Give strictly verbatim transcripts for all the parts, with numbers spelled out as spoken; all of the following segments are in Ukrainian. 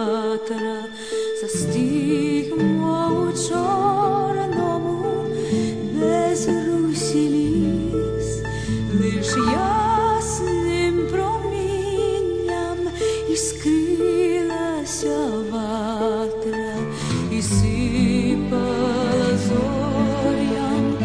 завтра застигмо у чорному безрусі ліс, лиш ясним промінням іскрилася ватра і сипала зорям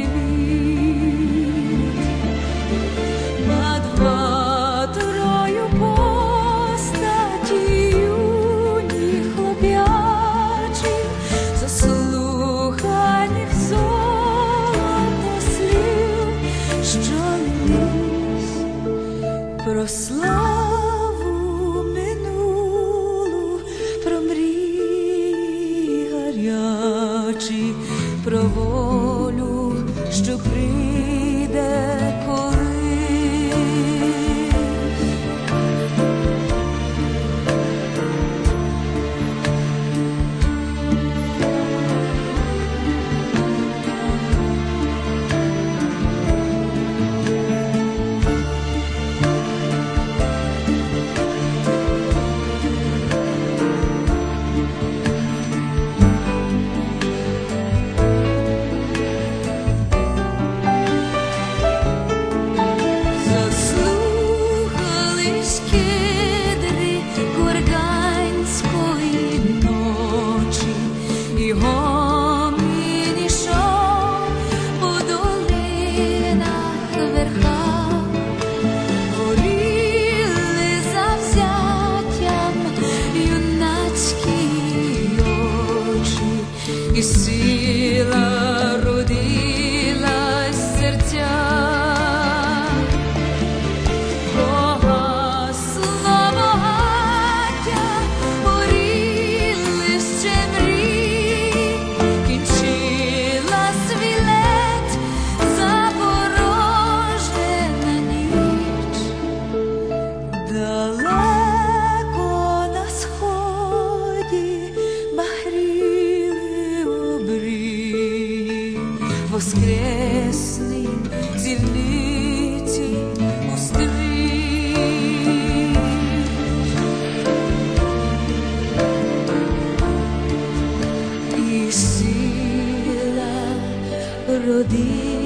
привіт. Над ватрою постаті юні хлоп'ячі, заслухані в золото слів, що лись про славу минулу, про мрії гарячі, про волю, що прийде колись. І сила родилась в серцях, погасло багаття, горіли ще мрії, кінчилась вілець запорожена ніч. Далеко на сході багріли обрії, воскресний зірниці устріч. І сила родила